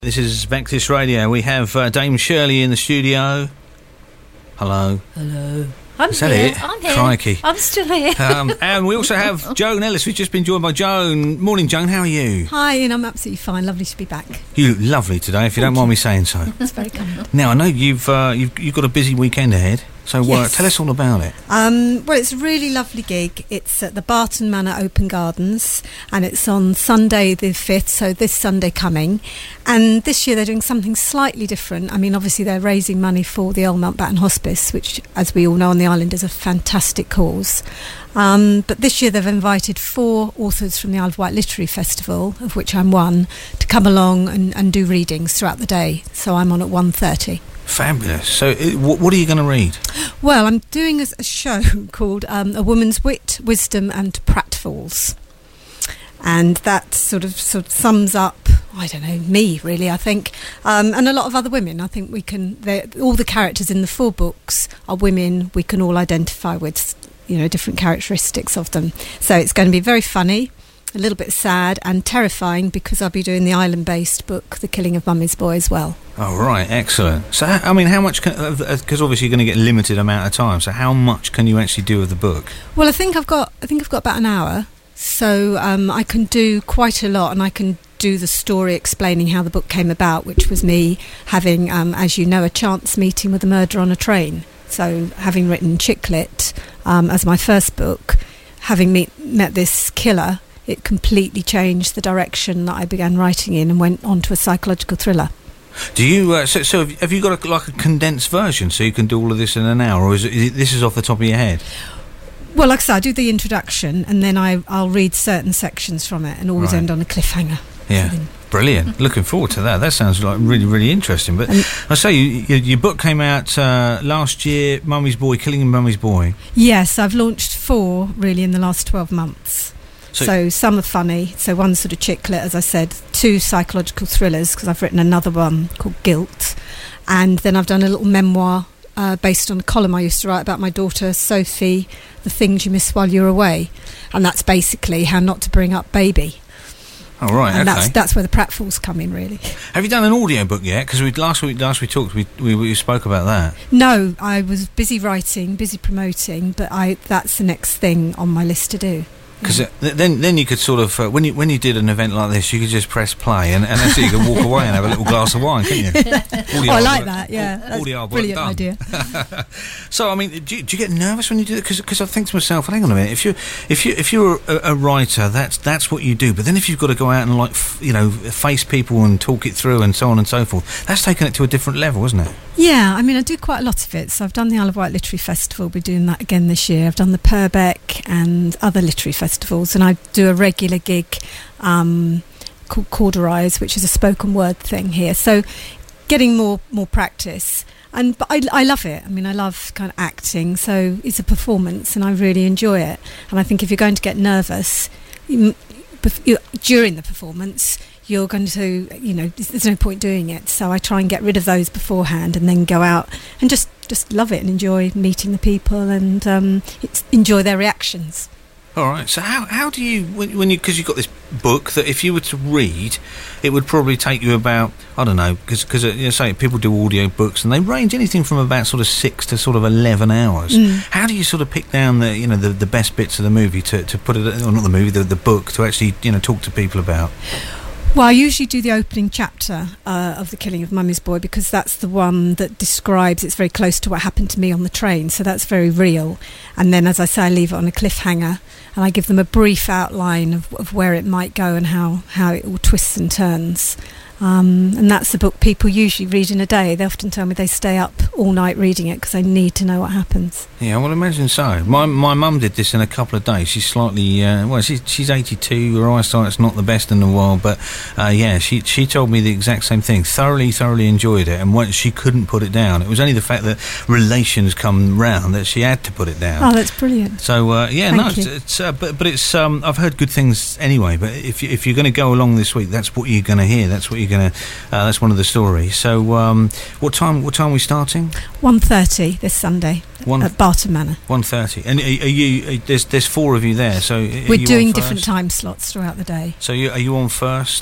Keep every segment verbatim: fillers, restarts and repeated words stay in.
This is Vectis Radio. We have uh, Dame Shirley in the studio. Hello. Hello. I'm is that here. it? I'm here. Crikey. I'm still here. um, and we also have Joan Ellis, who's just been joined by Joan. Morning, Joan. How are you? Hi, Ian. I'm absolutely fine. Lovely to be back. You look lovely today, if you don't mind me saying so. That's very kind. Now, I know you've, uh, you've you've got a busy weekend ahead, so uh, Yes. tell us all about it. Um, well, it's a really lovely gig. It's at the Barton Manor Open Gardens, and it's on Sunday the fifth, so this Sunday coming. And this year they're doing something slightly different. I mean, obviously they're raising money for the Old Mountbatten Hospice, which, as we all know on the island, is a fantastic cause. Um, but this year they've invited four authors from the Isle of Wight Literary Festival, of which I'm one, to come along and, and do readings throughout the day. So I'm on at one thirty. Fabulous. So, uh, what, what are you going to read? Well, I'm doing a, a show called um, A Woman's Wit, Wisdom and Pratfalls. And that sort of sort of sums up, I don't know, me really, I think, um, and a lot of other women. I think we can, all the characters in the four books are women we can all identify with, you know, different characteristics of them. So it's going to be very funny, a little bit sad and terrifying, because I'll be doing the island-based book, The Killing of Mummy's Boy, as well. Oh, right, excellent. So, I mean, how much can, because obviously you're going to get a limited amount of time, so how much can you actually do with the book? Well, I think I've got, I think I've got about an hour. So um, I can do quite a lot, and I can do the story explaining how the book came about, which was me having, um, as you know, a chance meeting with a murder on a train. So having written Chicklet um, as my first book, having meet, met this killer, it completely changed the direction that I began writing in and went on to a psychological thriller. Do you, uh, so, so have you got a, like a condensed version so you can do all of this in an hour, or is it, is it this is off the top of your head? Well, like I said, I do the introduction and then I, I'll read certain sections from it and always Right. end on a cliffhanger. Yeah, So then- brilliant. Looking forward to that. That sounds like really, really interesting. But And- I say, you, you, your book came out uh, last year, Mummy's Boy, Killing Mummy's Boy. Yes, I've launched four really in the last twelve months. So- So, some are funny. So one sort of chicklet, as I said, two psychological thrillers, because I've written another one called Guilt. And then I've done a little memoir uh, based on a column I used to write about my daughter, Sophie, The Things You Miss While You're Away. And that's basically how not to bring up baby. Oh, right, And okay. that's that's where the pratfalls come in, really. Have you done an audio book yet? Because we, last week, last we talked, we, we we spoke about that. No, I was busy writing, busy promoting, but I that's the next thing on my list to do. Because th- then then you could sort of, uh, when you when you did an event like this, you could just press play and, and that's it, you could walk away and have a little glass of wine, couldn't you? All the Oh, I hard like work- that, yeah. all- all That's the a hard work brilliant done. idea. So, I mean, do you, do you get nervous when you do that? Because I think to myself, hang on a minute, if you if you if you're a, a writer, that's that's what you do. But then if you've got to go out and like f- you know face people and talk it through and so on and so forth, that's taken it to a different level, isn't it? Yeah, I mean, I do quite a lot of it. So I've done the Isle of Wight Literary Festival, we're doing that again this year. I've done the Purbeck and other literary festivals, and I do a regular gig um, called Cauderise, which is a spoken word thing here. So getting more more practice. And but I, I love it. I mean, I love kind of acting, so it's a performance, and I really enjoy it. And I think if you're going to get nervous you, bef- you, during the performance, you're going to, you know, there's no point doing it. So I try and get rid of those beforehand, and then go out and just just love it and enjoy meeting the people and um, it's, enjoy their reactions. All right. So how how do you when, when you because you've got this book that if you were to read, it would probably take you about I don't know because because uh, you know, say people do audio books and they range anything from about sort of six to sort of eleven hours. Mm. How do you sort of pick down the you know the, the best bits of the movie to, to put it or not the movie the the book to actually you know talk to people about? Well, I usually do the opening chapter uh, of The Killing of Mummy's Boy, because that's the one that describes, it's very close to what happened to me on the train, so that's very real. And then, as I say, I leave it on a cliffhanger, and I give them a brief outline of, of where it might go and how, how it all twists and turns. Um, and that's the book people usually read in a day. They often tell me they stay up all night reading it because they need to know what happens. Yeah, well, imagine so. My my mum did this in a couple of days. She's slightly uh, well, she's she's eighty-two. Her eyesight's not the best in the world, but uh, yeah, she she told me the exact same thing. Thoroughly, thoroughly enjoyed it, and once she couldn't put it down. It was only the fact that relations come round that she had to put it down. Oh, that's brilliant. So uh, yeah, Thank no, it's, you. it's uh, but but it's um, I've heard good things anyway. But if you, if you're going to go along this week, that's what you're going to hear. That's what you're going to. Uh, that's one of the stories. So um, what time? What time are we starting? one thirty this Sunday One at Barton Manor. one thirty. And are, are you? Are, there's there's four of you there. So are We're you doing on different first? time slots throughout the day. So you, are you on first? Uh,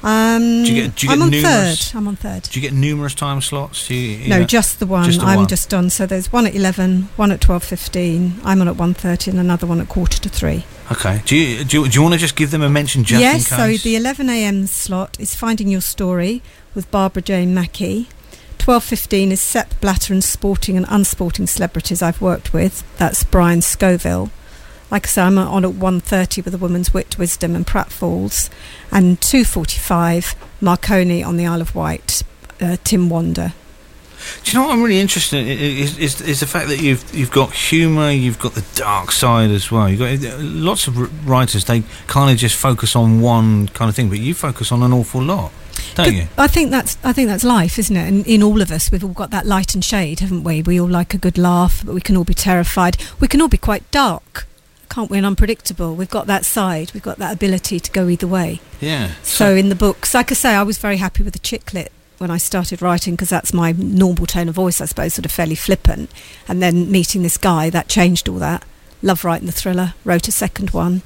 Um, do you get, do you I'm get on numerous, third. I'm on third. Do you get numerous time slots? Do you, you no, know, just the one. just the I'm one. just on. So there's one at eleven, one at twelve fifteen. I'm on at one thirty, and another one at quarter to three. Okay. Do you do you, do you want to just give them a mention just yes, in case? so the eleven a.m. slot is Finding Your Story with Barbara Jane Mackey. twelve fifteen is Sepp Blatter and sporting and unsporting celebrities I've worked with. That's Brian Scoville. Like I say, I'm on at one thirty with A Woman's Wit, Wisdom and Pratfalls. And two forty-five, Marconi on the Isle of Wight, uh, Tim Wander. Do you know what I'm really interested in is, is, is the fact that you've you've got humour, you've got the dark side as well. You've got lots of writers, they kind of just focus on one kind of thing, but you focus on an awful lot, don't but you? I think that's I think that's life, isn't it? And in all of us, we've all got that light and shade, haven't we? We all like a good laugh, but we can all be terrified. We can all be quite dark, can't we, and unpredictable. We've got that side, we've got that ability to go either way. Yeah. So, so in the books, like I say, I was very happy with the chick lit when I started writing, because that's my normal tone of voice, I suppose, sort of fairly flippant. And then meeting this guy, that changed all that. Love writing the thriller, wrote a second one.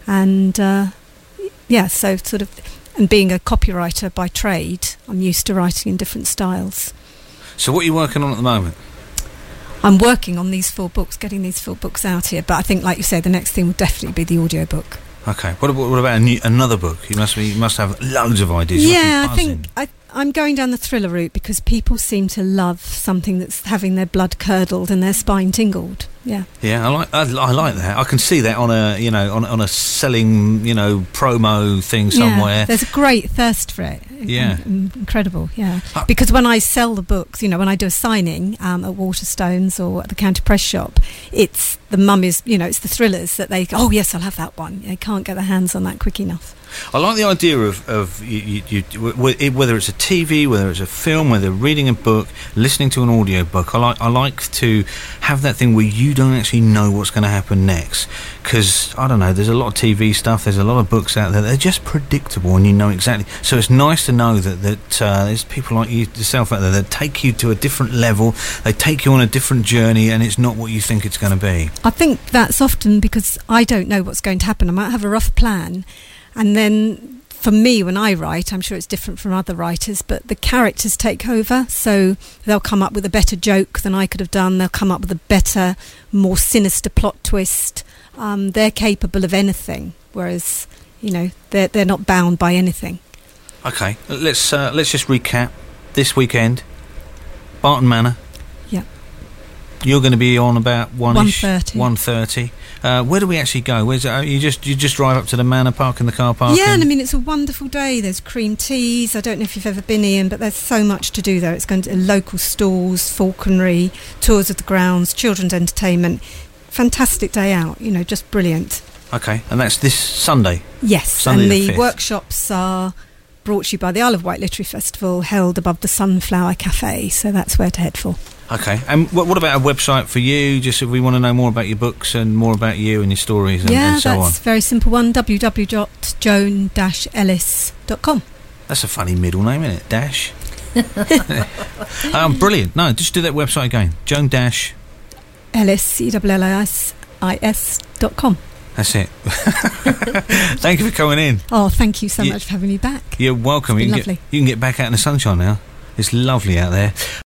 And uh, yeah, so sort of, and being a copywriter by trade, I'm used to writing in different styles. So what are you working on at the moment? I'm working on these four books, getting these four books out here. But I think, like you said, the next thing would definitely be the audiobook. Okay. What about, what about a new, another book? You must be, you must have loads of ideas. You Yeah, must I be think I, I'm going down the thriller route because people seem to love something that's having their blood curdled and their spine tingled. Yeah. Yeah, I like I, I like that. I can see that on a you know on on a selling you know promo thing somewhere. Yeah, there's a great thirst for it. Yeah, In, incredible. Yeah, uh, because when I sell the books, you know, when I do a signing um, at Waterstones or at the County Press Shop, it's the mummies. You know, it's the thrillers that they. Oh yes, I'll have that one. They can't get their hands on that quick enough. I like the idea of, of you, you, you, whether it's a T V, whether it's a film, whether reading a book, listening to an audio book. I like I like to have that thing where you don't actually know what's going to happen next, because I don't know. There's a lot of T V stuff. There's a lot of books out there. They're just predictable, and you know exactly. So it's nice to know that that uh, there's people like you yourself out there that take you to a different level. They take you on a different journey, and it's not what you think it's going to be. I think that's often because I don't know what's going to happen. I might have a rough plan. And then for me, when I write, I'm sure it's different from other writers, but the characters take over. So they'll come up with a better joke than I could have done. They'll come up with a better, more sinister plot twist. Um, they're capable of anything, whereas, you know, they're, they're not bound by anything. Okay, let's uh, let's just recap. This weekend, Barton Manor. Yeah. You're going to be on about one one thirty. One thirty. Uh, where do we actually go? Where's it? You just you just drive up to the Manor, park in the car park. Yeah, and and I mean it's a wonderful day. There's cream teas. I don't know if you've ever been, Ian, but there's so much to do there. It's going to local stalls, falconry, tours of the grounds, children's entertainment. Fantastic day out. You know, just brilliant. Okay, and that's this Sunday. Yes, Sunday and the the fifth. Workshops are brought to you by the Isle of Wight Literary Festival, held above the Sunflower Cafe. So that's where to head for. Okay, and what, what about a website for you? Just if we want to know more about your books and more about you and your stories and, yeah, and so on. Yeah, that's a very simple one, w w w dot joan dash ellis dot com. That's a funny middle name, isn't it? Dash. um, brilliant. No, just do that website again. Joan Dash. Ellis, E L L I S I S dot com. That's it. Thank you for coming in. Oh, thank you so you, much for having me back. You're welcome. It's been you, can lovely. get, you can get back out in the sunshine now. It's lovely out there.